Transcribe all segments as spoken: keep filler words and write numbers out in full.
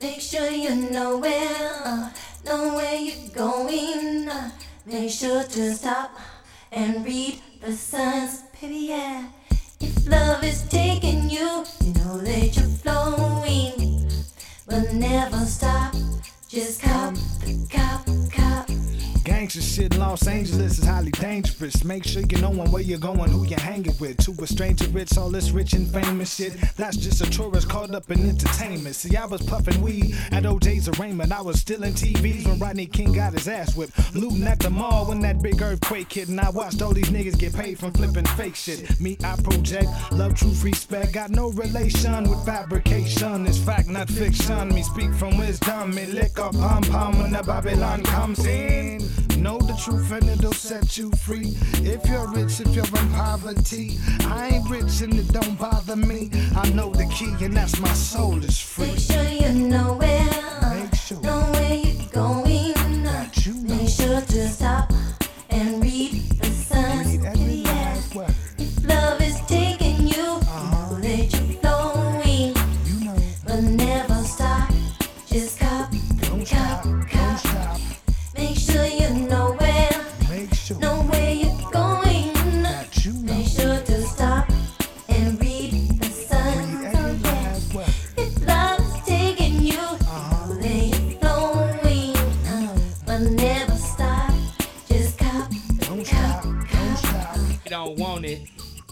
Make sure you know where, uh, know where you're going. Uh, make sure to stop and read the signs, baby, yeah. If love is taking you, you know that you're flowing. But never stop, just cop, cop, cop. Gangsta shit in Los Angeles is highly dangerous. Make sure you know where you're going, who you're hanging with. To a stranger, it's all this rich and famous shit. That's just a tourist caught up in entertainment. See, I was puffing weed at O J's arraignment. I was stealing T Vs when Rodney King got his ass whipped. Looting at the mall when that big earthquake hit. And I watched all these niggas get paid from flipping fake shit. Me, I project love, truth, respect. Got no relation with fabrication. It's fact, not fiction. Me speak from wisdom. Me lick up pom pom when the Babylon comes in. Know the truth and it'll set you free. If you're rich, if you're in poverty, I ain't rich and it don't bother me. I know the key and that's my soul is free. Make sure you know where, Make sure. know where you're going. That you know. Make sure to stop and read the signs. Read every Yeah. last word. If love is taking you, Uh-huh. you know that you're flowing. You know. But never stop, just cop, Don't cop, stop. Don't cop. stop. Make sure you know where, Make sure. know where you're going. That you know. Make sure to stop and read the signs. Read Oh, every yeah. last word. If love is taking you, Uh-huh. you know that you're flowing. But never stop, just cop, Don't cop, stop. Don't cop. stop. I don't want it.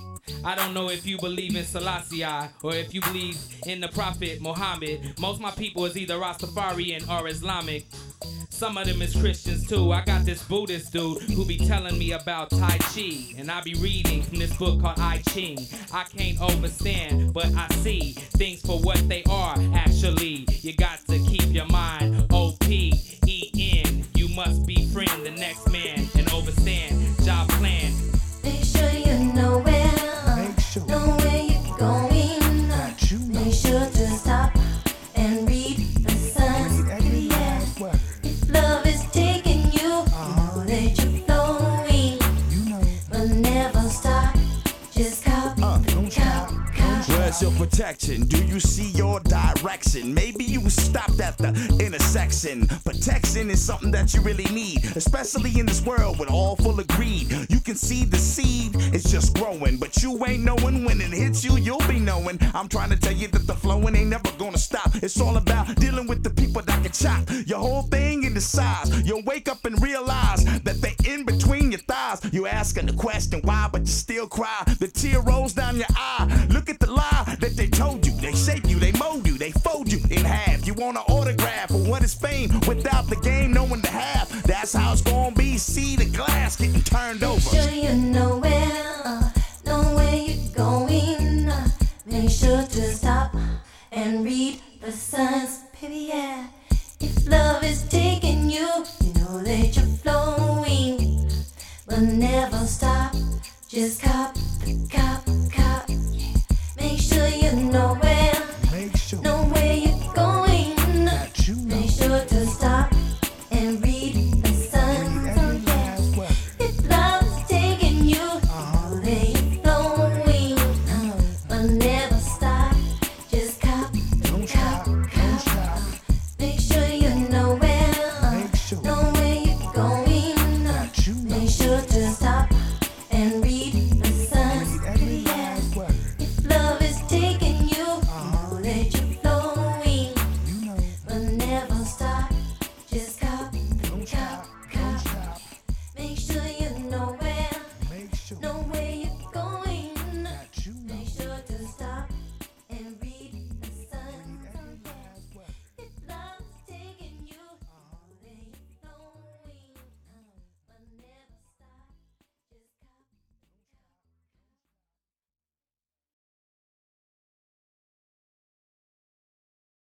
I don't know if you believe in Selassie or if you believe in the Prophet Muhammad. Most my people is either Rastafarian or Islamic. Some of them is Christians too. I got this Buddhist dude who be telling me about Tai Chi, and I be reading from this book called I Ching. I can't understand, but I see things for what they are actually. You got to keep your mind O P E N. You must befriend the next man and overstand job plan. Make sure you know where, Make sure. know where you're going. That you know. Make sure to stop and read the signs. Read every Yeah. last word. If love is taking you, Uh-huh. you know that you're flowing. You know. But never stop, just cop, Uh, don't cop, stop. cop. Where's your protection? Do you see your direction? Maybe you stopped at the intersection. Protection is something that you really need, especially in this world with all full of greed. You can see the seed is just growing, but you ain't knowing when it hits you, you'll be knowing. I'm trying to tell you that the flowing ain't never gonna stop. It's all about dealing with the people that can chop your whole thing into size. You'll wake up and realize that they in between your thighs. You asking the question why, but you still cry. The tear rolls down your eye. Look at the lie that they told you. They shape you, they mold you, they fold you in half. You want an autograph, but what is fame without the game knowing the half? That's how it's gonna be. See the glass getting turned Make over. sure you know where, know where you're going. Make sure to stop and read the signs.